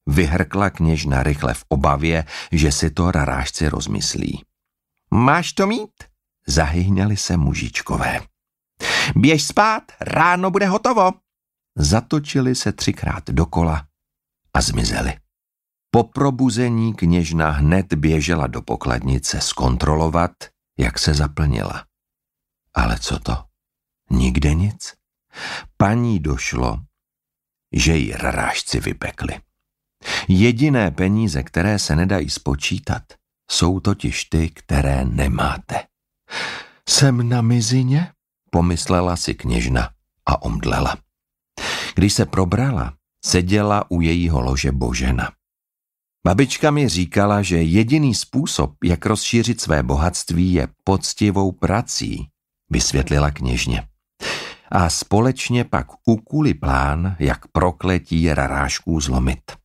vyhrkla kněžna rychle v obavě, že si to rarážci rozmyslí. Máš to mít? Zahyhněli se mužičkové. Běž spát, ráno bude hotovo. Zatočili se 3krát dokola a zmizeli. Po probuzení kněžna hned běžela do pokladnice zkontrolovat, jak se zaplnila. Ale co to? Nikde nic. Paní došlo, že ji rarážci vypekli. Jediné peníze, které se nedají spočítat, jsou totiž ty, které nemáte. Jsem na mizině? Pomyslela si kněžna a omdlela. Když se probrala, seděla u jejího lože Božena. Babička mi říkala, že jediný způsob, jak rozšířit své bohatství, je poctivou prací, vysvětlila kněžně. A společně pak ukuli plán, jak prokletí rarážků zlomit.